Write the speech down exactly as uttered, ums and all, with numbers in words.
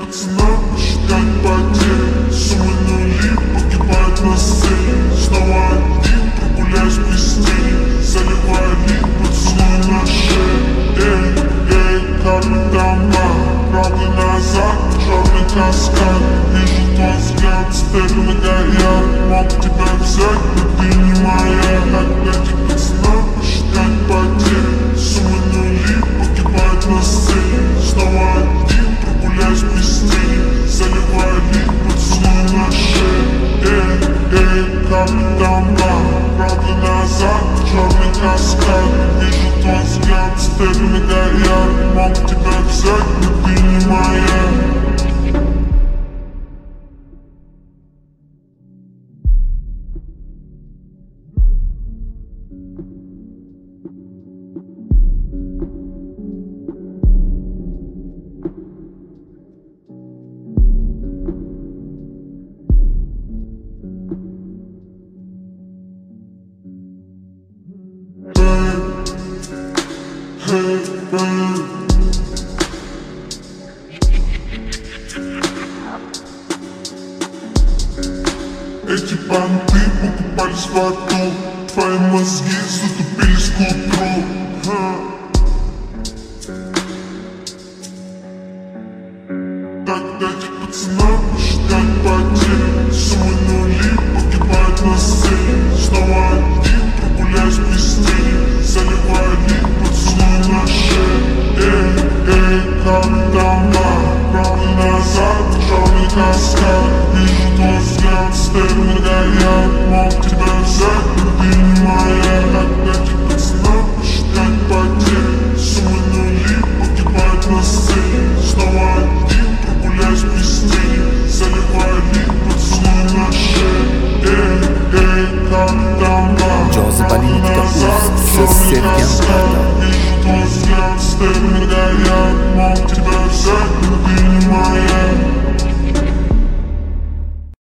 пацана посчитать потери. Суммы нули погибают на сцене. Снова один, прогуляюсь без тени. Заливаю лик, поцелуй на шее. Эй, эй, капли дома, правда назад, черный каскад. Вижу твой взгляд, стелю на гаяк. Мог тебя взять, но ты не моя. Отдайте пацана посчитать потери. Суммы нули погибают на сцене. Снова один, прогуляюсь без тени. Заливаю лик, поцелуй на шее. Эй, эй, капли дома, правда назад, черный каскад. Вижу твой взгляд, стелю на гаяк. Мог тебя взять, но ты не моя. Hey, babe. Эти банды покупались в аду. Твои мозги затупились к утру. Так дайте пацана посчитать потери. Суммы нули погибают на сцене. Снова один, прогуляюсь без тени. Заливаю лик, поцелуй на шее. Эй, эй, капли дома, правда назад, черный каскад. Вижу твой взгляд, стелю на гаяк. Мог тебя взять, но ты не моя.